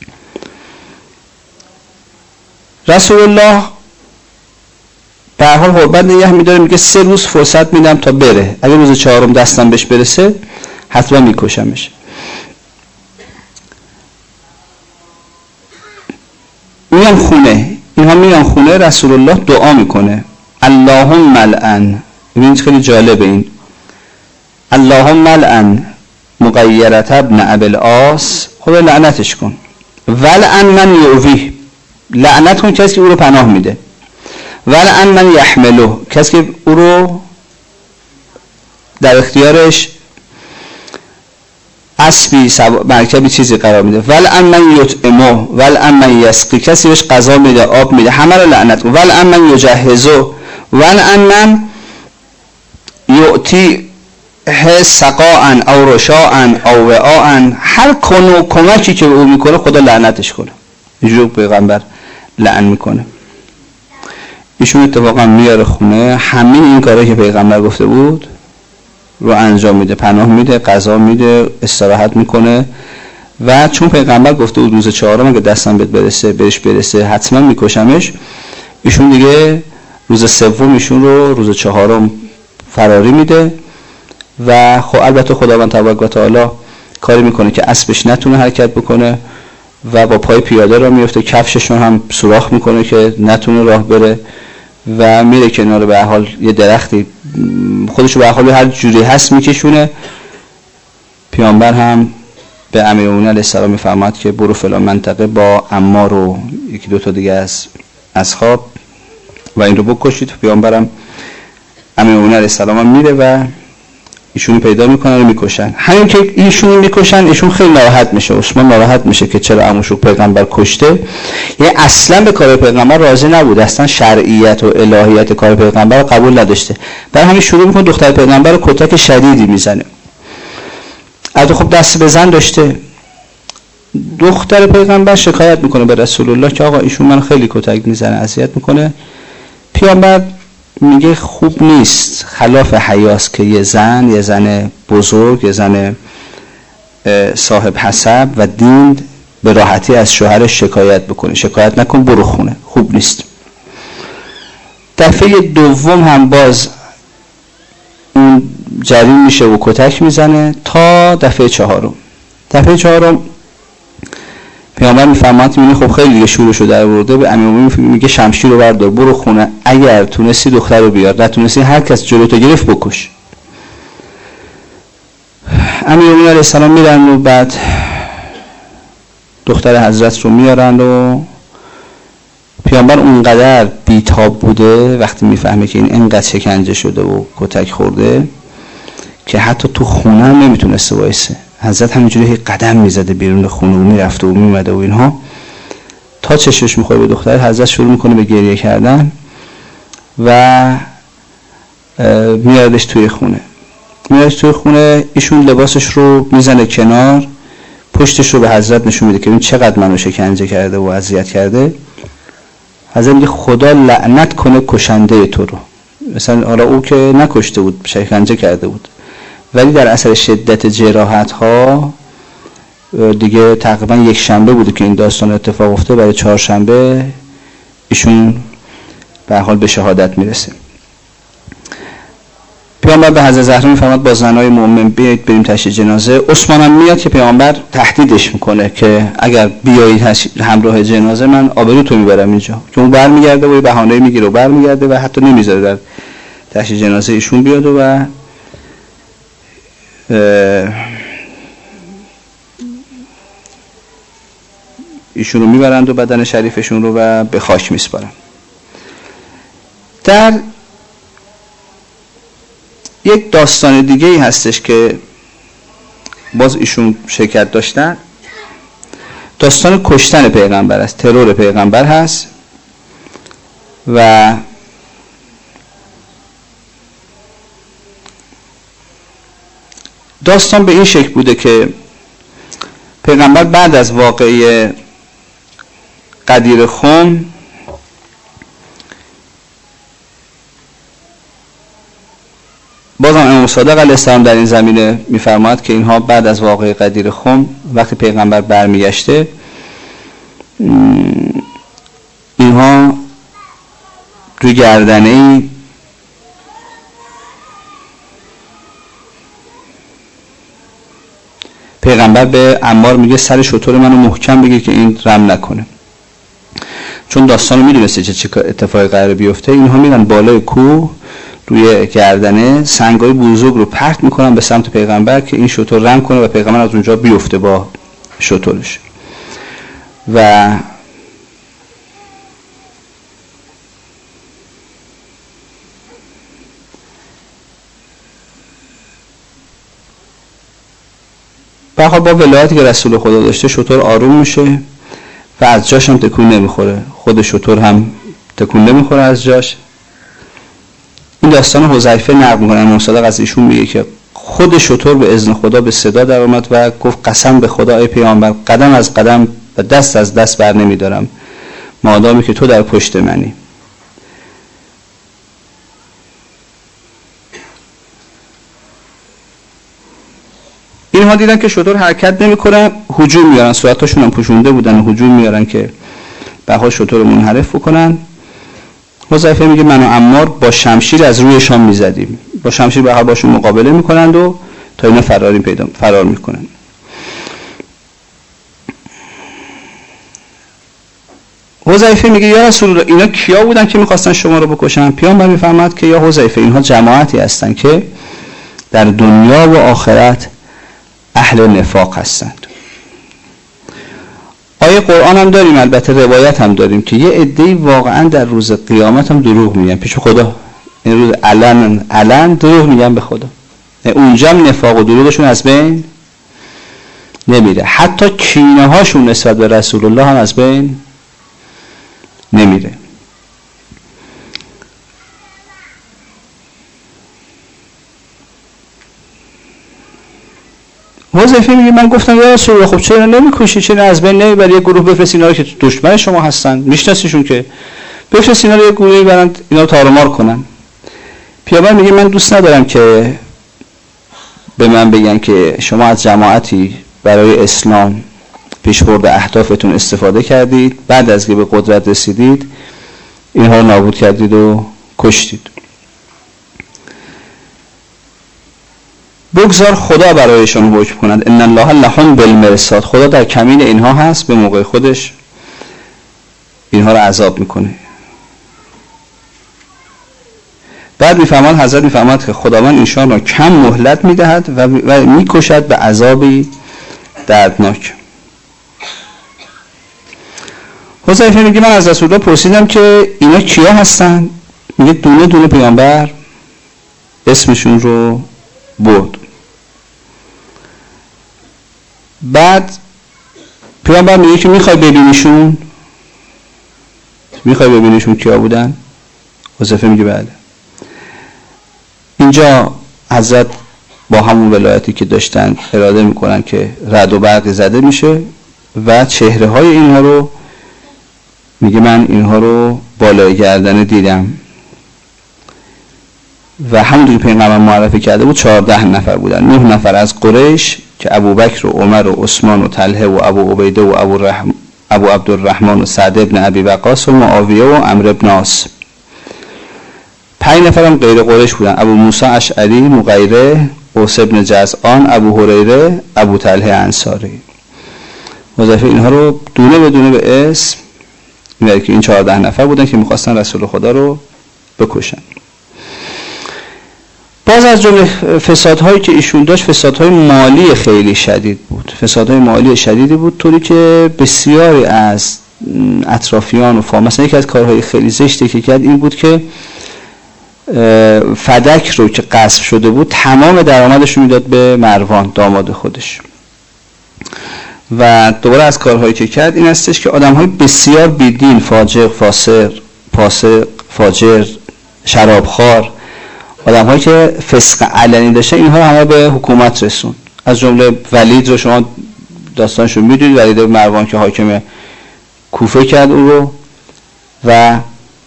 رسول الله به هر حال حرمت نگه میداره، میگه 3 روز فرصت میدم تا بره، اگه روز 4م دستم بهش برسه حتما میکشمش. میان خونه، اینها میان خونه، رسول الله دعا میکنه اللهم لعن. ببینید خیلی جالبه این اللهم لعن مغیرة ابن ابی العاص، خب لعنتش کن، ولعن من یؤویه، لعنت کن کسی که او رو پناه میده، ولعن من یحمله، کسی که او رو در اختیارش اسبی مرکبی چیزی قرار میده، ولعن من یطعمه، ولعن من یسقی، کسی بهش غذا میده، آب میده، همه رو لعنت کن، ولعن من یجهزه، ولعن من یعطی سقاء او رشاء او وعاء، هر کمکی که او میکنه خدا لعنتش کنه. اینجوری پیغمبر لعن میکنه. ایشون اتفاقا میاره خونه، همین این کارهایی که پیغمبر گفته بود رو انجام میده، پناه میده، غذا میده، استراحت میکنه و چون پیغمبر گفته بود روز چهارم اگه دستم بهش برسه حتما میکشمش، ایشون دیگه روز سوم ایشون رو روز چهارم فراری میده و خب البته خداوند تبارک و تعالی کاری میکنه که اسبش نتونه حرکت بکنه و با پای پیاده را میفته، کفششون هم سوراخ میکنه که نتونه راه بره و میره کنار به حال یه درختی خودشو به حال هر جوری هست میکشونه. پیامبر هم به امیرالمومنین علیه السلام میفرماد که برو فلان منطقه با عمار و یکی دو تا دیگه از اصحاب و این رو بکشید. پیامبرم امیرالمومنین علیه السلام هم میره و ایشونو پیدا میکنن و میکشن. همین که ایشونو میکشن ایشون خیلی ناراحت میشه، عثمان ناراحت میشه که چرا عموشو پیغمبر کشته. یعنی اصلا به کار پیغمبر راضی نبود، اصلا شرعیت و الهیت کار پیغمبر رو قبول نداشته. برای همین شروع میکنه دختر پیغمبر رو کتک شدیدی میزنه. البته خب دست به زن داشته. دختر پیغمبر شکایت میکنه به رسول الله که آقا ایشون من خیلی کتک میزنه، اذیت میکنه. پیامبر میگه خوب نیست، خلاف حیاست که یه زن بزرگ، یه زن صاحب حسب و دین به راحتی از شوهرش شکایت بکنه. شکایت نکن، برو خونه، خوب نیست. دفعه دوم هم باز اون جریم میشه و کتک میزنه تا دفعه چهارم. دفعه چهارم پیامبر میفرماد میبینی خب خیلی دیگه شورشو در آورده، به امیرالمومنین میگه شمشیر رو بردار برو خونه، اگر تونستی دختر رو بیار، نتونستی هر کس جلوتو گرفت بکش. امیرالمومنین علیه السلام میرن و بعد دختر حضرت رو میارن و پیامبر اونقدر بیتاب بوده وقتی میفهمه که این انقدر شکنجه شده و کتک خورده که حتی تو خونه هم نمیتونسته وایسه. حضرت همینجوری قدم میزده بیرون خونه و میرفته و میمده و اینها تا چشمش میخوره به دختر. حضرت شروع میکنه به گریه کردن و میادش توی خونه. ایشون لباسش رو میزنه کنار، پشتش رو به حضرت نشون میده که این چقدر منو شکنجه کرده و اذیت کرده. حضرت میگه خدا لعنت کنه کشنده تو رو. مثلا حالا او که نکشته بود، شکنجه کرده بود، ولی در اثر شدت جراحت ها دیگه تقریبا یک شنبه بوده که این داستان اتفاق افتاده، برای چهارشنبه ایشون به حال به شهادت میرسه. پیامبر به حضرت زهرا میفرماد با زنای مؤمن بیایید بریم تشییع جنازه. عثمان هم میاد که پیامبر تهدیدش میکنه که اگر بیایید همراه جنازه من آبروتو میبرم اینجا، که اون برمیگرده و بهانه میگیره و برمیگرده و حتی نمیذاره در تشییع جنازه ایشون بیاد و ایشون رو میبرند و بدن شریفشون رو و به خاک میسپارن. در یک داستان دیگه ای هستش که باز ایشون شرکت داشتن، داستان کشتن پیغمبر است، ترور پیغمبر هست و داستان به این شکل بوده که پیغمبر بعد از واقعه غدیر خم بازم امام صادق علیه السلام در این زمینه میفرماید که اینها بعد از واقعه غدیر خم وقتی پیغمبر برمیگشته اینها روی گردنه پیغمبر به عمار میگه سر شتر منو محکم بگیر که این رم نکنه، چون داستانو میدونسته چه اتفاقی قراره بیفته. اینها میرن بالای کوه روی گردنه سنگای بزرگ رو پرت میکنن به سمت پیغمبر که این شتر رم کنه و پیغمبر از اونجا بیفته با شترش. و به حال با ولایتی که رسول خدا داشته شتر آروم میشه و از جاش هم تکون نمیخوره، خود شتر هم تکون نمیخوره از جاش. این داستان حذیفه نقل میکنه، امام صادق از ایشون میگه که خود شتر به اذن خدا به صدا در اومد و گفت قسم به خدا ای پیامبر قدم از قدم و دست از دست بر نمیدارم مادامی که تو در پشت منی. این اینها دیدن که شطور حرکت نمیکنه، هجوم میارن، صورتاشون هم پوشونده بودن، هجوم میارن که بها شطور منحرف بکنن. حذیفه میگه من و عمار با شمشیر از رویشان میزدیم، با شمشیر به هر باشون مقابله میکنند و تا اینا فرار میکنن. حذیفه میگه یا رسول الله اینا کیا بودن که میخواستن شما رو بکشن؟ پیامبر میفرماد که یا حذیفه اینها جماعتی هستن که در دنیا و آخرت اهل نفاق هستند. آیه قرآن هم داریم، البته روایت هم داریم که یه عده‌ای واقعا در روز قیامت هم دروغ میگن پیش خدا، این روز علن دروغ میگن به خدا، اونجا هم نفاق و دروغشون از بین نمیره، حتی کینه هاشون نسبت به رسول الله هم از بین نمیره. حذیفه میگه من گفتم یا رسول الله خب چرا نمیکشی، چرا از بین نمیبری، یه گروه بفرست اینا رو که دشمن شما هستن میشناسیشون که بفرست اینا رو یه گروهی برن اینا رو تارمار کنن. پیامبر میگه من دوست ندارم که به من بگن که شما از جماعتی برای اسلام پیشبرد اهدافتون استفاده کردید، بعد از که به قدرت رسیدید اینها رو نابود کردید و کشتید. بگذار خدا برایشان حکم کند، ان الله لهم بالمرصاد، خدا در کمین اینها هست، به موقع خودش اینها رو عذاب میکنه. بعد میفهمد حضرت میفهمد که خداوند ایشان را کم مهلت میدهد و میکشد به عذابی دردناک. حذیفه میگه من از رسول الله پرسیدم که اینا کیا هستن؟ میگه دونه دونه پیامبر اسمشون رو برد. بعد پیامبر میگه که میخوای ببینیشون؟ میخوای ببینیشون کیا بودن؟ حذیفه میگه بله. اینجا حضرت با همون ولایتی که داشتن اراده میکنن که رعد و برق زده میشه و چهره های اینها رو میگه من اینها رو بالای گردنه دیدم و همونجوری پیغمبر معرفی کرده بود 14 نفر بودن، 9 نفر از قریش که ابوبکر و عمر و عثمان و طلحه و ابو عبیده و ابو عبدالرحمن و سعد ابن ابی وقاص و معاویه و عمرو بن عاص. 5 نفر هم غیر قریش بودن، ابو موسی اشعری، مغیره، قوس ابن جزعان، ابو هریره، ابو طلحه انصاری. حذیفه اینها رو دونه به دونه به اسم میگه که این 14 نفر بودن که میخواستن رسول خدا رو بکشن. باز از جمله فسادهایی که ایشون داشت فسادهای مالی خیلی شدید بود، فسادهای مالی شدیدی بود، طوری که بسیاری از اطرافیان و مثلا یکی از کارهای خیلی زشتی که کرد این بود که فدک رو که غصب شده بود تمام درآمدش رو میداد به مروان داماد خودش. و دوباره از کارهایی که کرد این هستش که آدم‌های بسیار بیدین، فاسق، فاجر، شرابخوار، آدم‌هایی که فسق علنی داشتن اینها رو همه به حکومت رسوند. از جمله ولید رو شما داستانشو میدونید، ولید مروان که حاکم کوفه کرد او رو و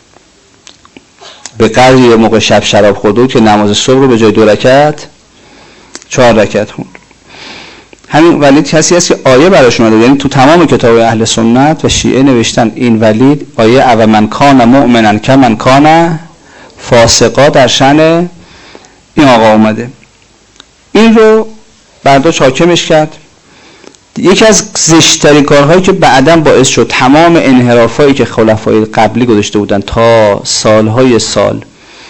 به قدری موقع شب شراب خورده که نماز صبح رو به جای 2 رکعت 4 رکعت خوند. همین ولید کسی است که آیه براش اومده، یعنی تو تمام کتاب اهل سنت و شیعه نوشتن این ولید آیه او من کان مؤمنا کمن کان فاسقا در شأن این آقا اومده. این رو برداشت حاکمش کرد. یکی از زشت‌ترین کارهایی که بعداً باعث شد تمام انحرافایی که خلفای قبلی گذاشته بودن تا سالهای سال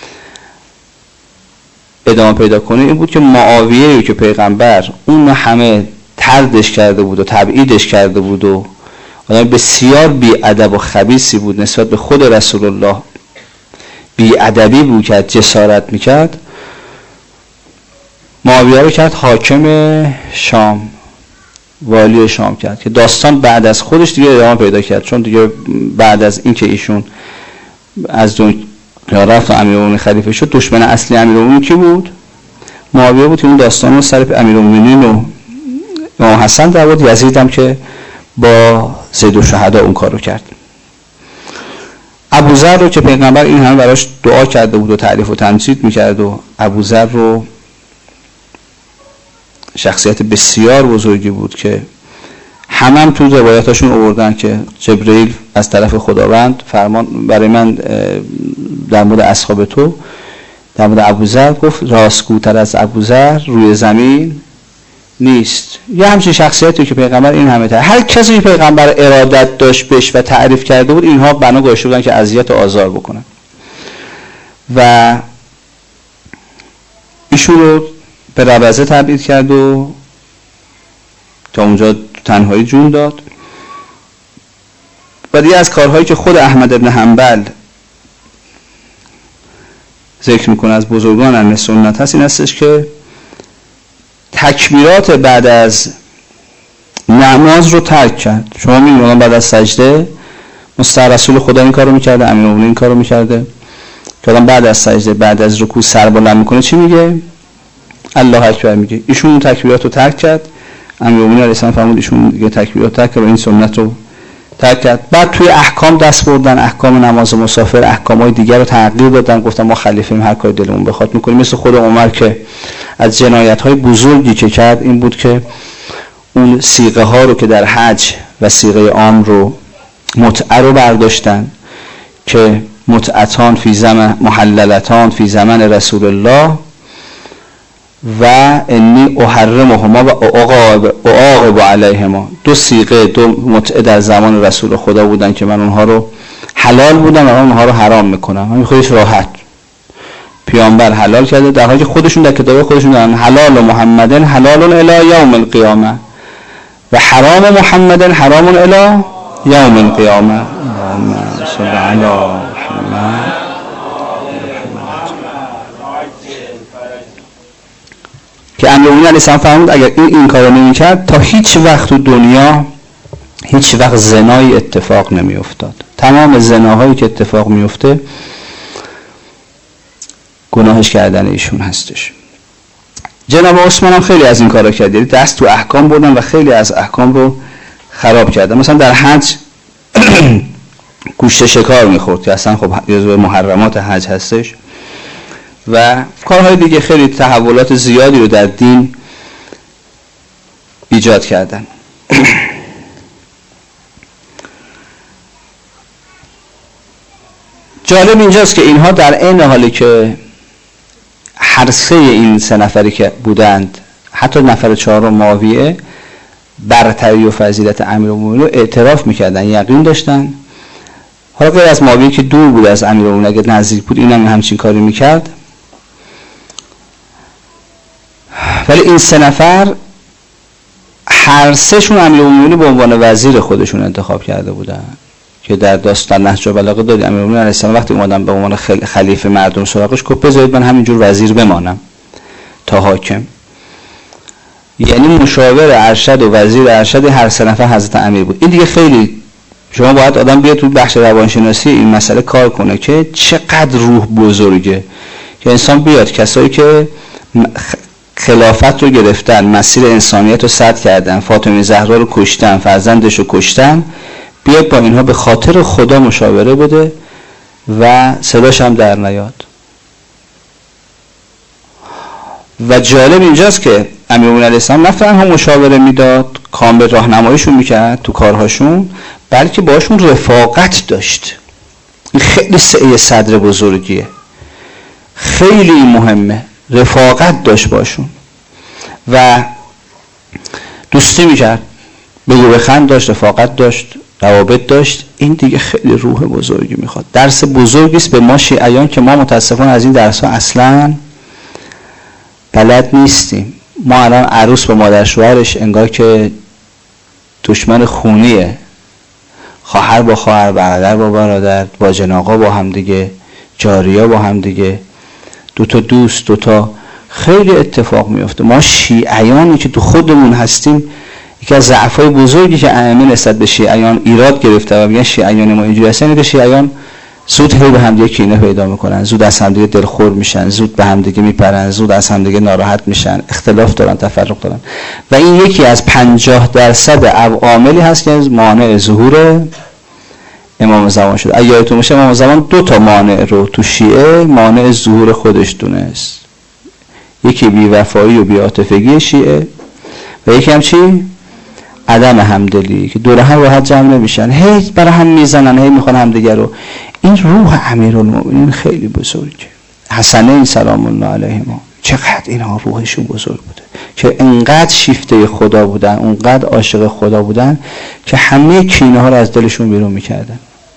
ادامه پیدا کنه این بود که معاویه که پیغمبر اون همه طردش کرده بود و تبعیدش کرده بود و آدم بسیار بی‌ادب و خبیثی بود نسبت به خود رسول الله، بی‌ادبی بود که جسارت میکرد، معاویه رو کرد حاکم شام، والی شام کرد که داستان بعد از خودش دیگه ادامه پیدا کرد، چون دیگه بعد از اینکه ایشون از دنیا رفت و امیرالمومنین خلیفه شد دشمن اصلی امیرالمومنین کی بود؟ معاویه بود که اون داستان رو سر امیرالمومنین و امام حسن در بود. یزید هم که با زید الشهدا اون کار رو کرد. ابوذر رو که پیغمبر این همه براش دعا کرده بود و تعریف و تمجید میکرد و ابوذر رو شخصیت بسیار بزرگی بود که هم تو روایاتشون آوردن که جبرئیل از طرف خداوند فرمان برای من در مورد اصحاب تو، در مورد ابوذر گفت راستگوتر از ابوذر روی زمین نیست. یه همچین شخصیتی که پیغمبر این همه هر کسی که پیغمبر ارادت داشت بهش و تعریف کرده بود، اینها بنا گذاشته بودن که اذیت و آزار بکنن و ایشون رو به ربضه تبعید کرد و تا اونجا تنهایی جون داد. و دیگه از کارهایی که خود احمد ابن حنبل ذکر میکنه از بزرگان اهل سنت هست این هستش که تکبیرات بعد از نماز رو ترک کرد. شما می‌بینید بعد از سجده مستر رسول خدا این کارو میکرده، امیرالمومنین این کارو میکرده که آدم بعد از سجده بعد از رکوع سر بلند میکنه چی میگه؟ الله اکبر میگه. ایشون اون تکبیرات رو ترک کرد. امیرالمومنین علیه السلام فرمود ایشون دیگه تکبیرات ترک کرد و این سنت رو ترک کرد. بعد توی احکام دست بردن، احکام نماز مسافر، احکامای دیگر رو تغییر دادن، گفتن ما خلیفه‌ایم هر کاری دلمون بخواد میکنیم. مثل خود عمر که از جنایت‌های بزرگی که کرد این بود که اون صیغه ها رو که در حج و صیغه عام رو متعه رو برداشتن که متعتان فی زمن محللتان فی زمن رسول الله و انی احرمهما و اعاقب علیهما. دو صیغه دو متعه در زمان رسول خدا بودن که من اونها رو حلال بودم و اونها رو حرام میکنم. همین خودش راحت پیامبر حلال کرده در حالی که خودشون در کتاب خودشون دارن حلال محمد حلال الی یوم القیامه و حرام محمد حرام الی یوم القیامه. اللهم صل علی محمد. که امیرالمومنین علیه السلام فرمود اگر این کارو نمی‌کرد تا هیچ وقت تو دنیا هیچ وقت زنایی اتفاق نمی‌افتاد. تمام زناهایی که اتفاق میفته گناهش کردن ایشون هستش. جناب عثمان هم خیلی از این کارا کرد، یعنی دست تو احکام بردن و خیلی از احکام رو خراب کردن. مثلا در حج گوشت شکار میخورد که اصلا خب جزو محرمات حج هستش و کارهای دیگه خیلی تحولات زیادی رو در دین ایجاد کردن. جالب اینجاست که اینها در عین حالی که هر سه این سه نفری که بودند، حتی نفر چهارم معاویه، برتری و فضیلت امیرالمومنین رو اعتراف میکردن، یقین داشتن. حالا غیر از معاویه که دور بود از امیرالمومنین، اگه نزدیک بود اینم همچین کاری میکرد. ولی این سه نفر هر سه شون امیرالمومنین به عنوان وزیر خودشون انتخاب کرده بودن که در داستان نهج البلاغه دادیم. امیرالمومنین علیه السلام وقتی اومدن به عنوان خلیفه مردم سراغش گفت بذارید من همینجور وزیر بمانم تا حاکم. یعنی مشاور ارشد و وزیر ارشد هر سه نفر حضرت امیر بود. این دیگه خیلی شما باید آدم بیاد تو بخش روانشناسی این مسئله کار کنه که چقدر روح بزرگه که انسان بیاد کسایی که خلافت رو گرفتن، مسیر انسانیت رو سد کردن، فاطمه زهرا رو کشتن، فرزندش رو کشتن، بیاد با اینها به خاطر خدا مشاوره بده و صداش هم در نیاد. و جالب اینجاست که امیرالمومنین علیه السلام نه تنها مشاوره میداد، کامل راهنماییشون میکرد تو کارهاشون، بلکه باشون رفاقت داشت. این خیلی سعی صدر بزرگیه، خیلی مهمه. رفاقت داشت باشون و دوستی میکرد، بگو بخند داشت، رفاقت داشت، روابط داشت. این دیگه خیلی روح بزرگی میخواد. درس بزرگی است به ما شیعیان که ما متاسفانه از این درس ها اصلا بلد نیستیم. ما الان عروس با مادر شوهرش انگار که دشمن خونیه، خواهر با خواهر، برادر با برادر، باجن آقا با هم دیگه، جاریا با هم دیگه، دوتا دوست، دوتا، خیلی اتفاق میفته. ما شیعیانی که تو خودمون هستیم، یکی از ضعف‌های بزرگی که ائمه نسبت به شیعیان ایراد گرفته و میگن شیعیان ما اینجوری هستن، که شیعیان زود به همدیگه کینه پیدا میکنن، زود از همدیگه دلخور میشن، زود به همدیگه میپرن، زود از همدیگه ناراحت میشن، اختلاف دارن، تفرق دارن. و این یکی از 50% عواملی هست که مانع ظهور امام زمان شد. اگه یادتون باشه امام زمان 2 مانع رو تو شیعه مانع ظهور خودش دونست. یکی بی‌وفایی و بی‌عاطفگی شیعه و یکی هم چی؟ عدم همدلی که دور هم راحت جمع نمیشن، هی برای هم میزنن، هی میخوان همدیگه رو. این روح امیرالمومنین خیلی بزرگه. حسنین سلام الله علیهما چقدر اینها روحشون بزرگ بوده که انقدر شیفته خدا بودن، اونقدر عاشق خدا بودن که همه کینه ها رو از دلشون بیرون میکردن،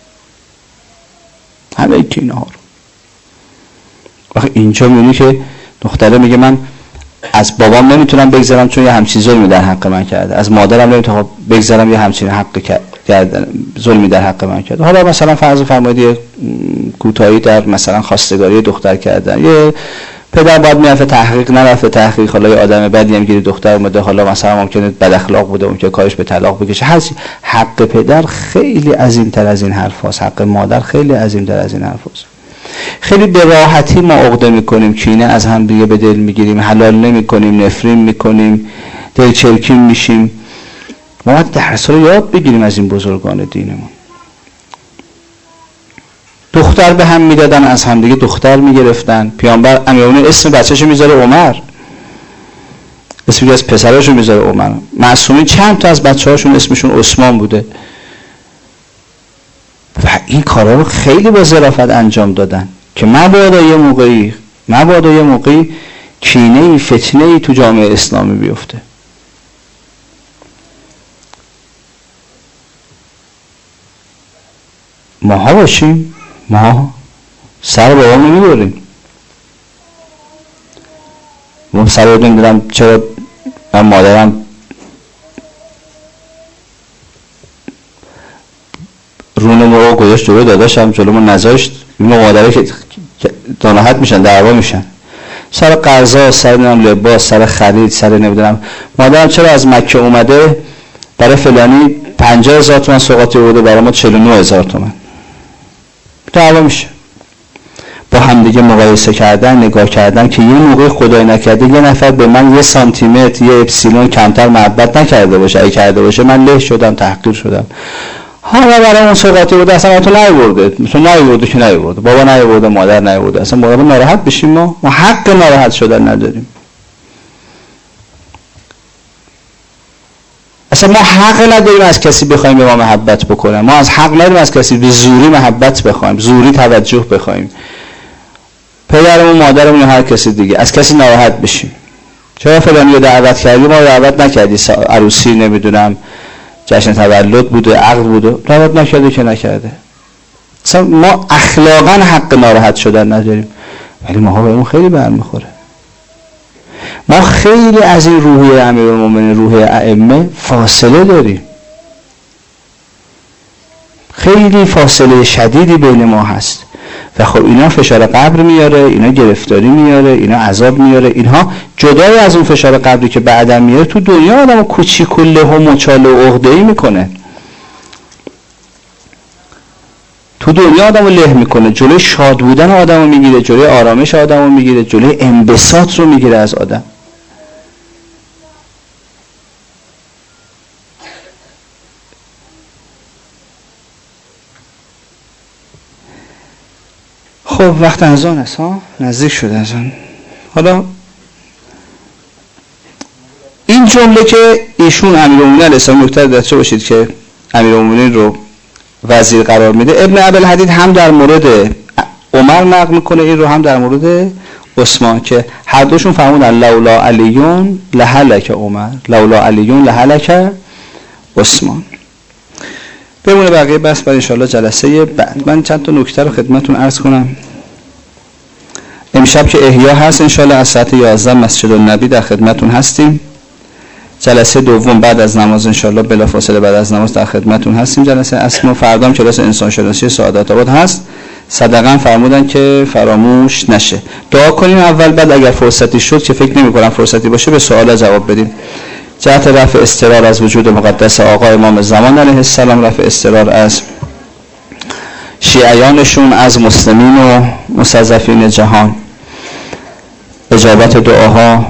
همه کینه ها رو. وقتی اینجا میبینی که دختره میگه من از بابام نمیتونم بگذرم چون یه همچین ظلمی در حق من کرده، از مادرم نمیتونم بگذرم یه همچین ظلمی در حق من کرده. حالا مثلا فرض فرمایید کوتاهی در مثلا خواستگاری دختر کردن، یه پدر باید میرفت تحقیق، نرفت تحقیق، حالا یه آدم بدی هم گیری دختر اومده، حالا مثلا ممکنه بد اخلاق بوده، ممکنه کارش به طلاق بکشه، هر چی. حق پدر خیلی عظیم‌تر از این حرفاست، حق مادر خیلی عظیم‌تر از این حرفاست. خیلی به راحتی ما عقده میکنیم، کینه از هم دیگه به دل میگیریم، حلال نمیکنیم، نفرین میکنیم، دلچرکین میشیم. ما باید درس رو یاد بگیریم از این بزرگان دینمون. دختر به هم میدادن، از هم دیگه دختر میگرفتن. پیامبر امیرالمومنین اسم بچه‌شو میذاره عمر، اسمی از پسراشو میذاره عمر. معصومین چند تا از بچه‌هاشون اسمشون عثمان بوده و این کارا رو خیلی با ظرافت انجام دادن که مبادا یه موقعی کینه‌ای، فتنه‌ای تو جامعه اسلامی بیفته. ماها باشیم، ما سر بابام نمیبریم. من سر بابام نمیدونم چرا من مادرم رون مرا گذاشت جلو داداشم، جلو من نذاشت. این مادره که ناراحت میشن، دعوا میشن سر قرضا، سر لباس، سر خرید، سر نمیدونم. مادرم چرا از مکه اومده برای فلانی 50,000 تومان سوغاتی آورده، برای ما 49,000 تومان. دعوا میشه. با هم دیگه مقایسه کردن، نگاه کردن که یه موقع خدای نکرده یه نفر به من 1 سانتیمتر، 1 اپسیلون کمتر محبت نکرده باشه، اگه کرده باشه من له شدم، تحقیر شدم. حالا برای اون سوغاتی بوده، اصلا تو نیورده، تو نیورده که نیورده، بابا نیورده، مادر نیورده، اصلا بابا ناراحت بشیم. ما حق ناراحت شدن نداریم. اصلا ما حق نداریم از کسی بخوایم به ما محبت بکنه. ما از حق نداریم از کسی به زوری محبت بخوایم، زوری توجه بخوایم. پدرمون، مادرمون یا هر کسی دیگه، از کسی ناراحت بشیم. چرا فلانی رو دعوت کردی ما رو دعوت نکردی؟ عروسی نمیدونم جشن تولد بوده، عقد بوده، دعوت نکرده که نکرده. اصلا ما اخلاقا حق ناراحت شدن نداریم، ولی ماها به اون خیلی برمیخوره. ما خیلی از این روحیه امیرالمومنین، روحیه ائمه فاصله داریم. خیلی فاصله شدیدی بین ما هست و خب اینا فشار قبر میاره، اینا گرفتاری میاره، اینا عذاب میاره. اینها جدای از اون فشار قبری که بعداً میاره، تو دنیا آدمو کوچیک و له و مچاله و عقده‌ای میکنه. تو دنیا آدمو له میکنه، جلوی شاد بودن آدمو میگیره، جلوی آرامش آدمو میگیره، جلوی انبساط رو میگیره از آدم. خب وقت اذان است ها، نزدیک شده اذان. حالا این جمله که ایشون امیرالمومنین علیه السلام، نکته داشته باشید که امیرالمومنین رو وزیر قرار میده. ابن ابوالحدید هم در مورد عمر نقل میکنه این رو، هم در مورد عثمان، که هر دوشون فرمودن لولا علیون لهلک عمر، لولا علیون لهلک عثمان. بمونه بقیه بس برای انشاءالله جلسه بعد. من چند تا نکته رو خدمتتون عرض کنم. امشب که احیا هست انشاءالله از ساعت 11 مسجد النبی در خدمتتون هستیم. جلسه دوم بعد از نماز انشاءالله بلافاصله بعد از نماز در خدمتتون هستیم. جلسه اصل فردا هم کلاس انسان شناسی سعادت آباد هست. صدقاً فرمودن که فراموش نشه. دعا کنیم اول، بعد اگر فرصتی شد که فکر نمی‌کنم فرصتی باشه به سوالا جواب بدیم. جهت رفع اضطرار از وجود مقدس آقا امام زمان علیه السلام، رفع اضطرار از شیعیانشون، از مسلمین و مستضعفین جهان، اجابت دعاها،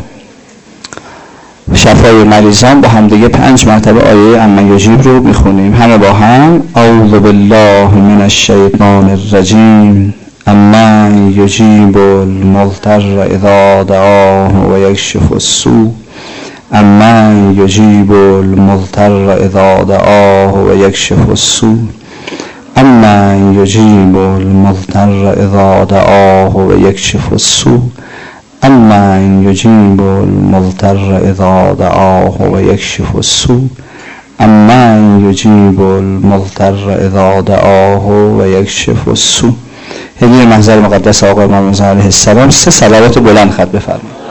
شفای مریضان. با هم دیگه 5 مرتبه آیه عمن یجیب رو میخونیم همه با هم. اعوذ بالله من الشیطان الرجیم عمن یجیب المضطر اذا دعاه و یکشف السوء امن یجیب المضطر اذا دعاه و یکشف السوء امن یجیب المضطر اذا دعاه و یکشف السوء امن یجیب المضطر اذا دعاه و یکشف السوء امن یجیب المضطر اذا دعاه و یکشف السوء. هدیه محضر مقدس آقا امام رضا علیه السلام 3 صلوات بلند خط بفرمایید.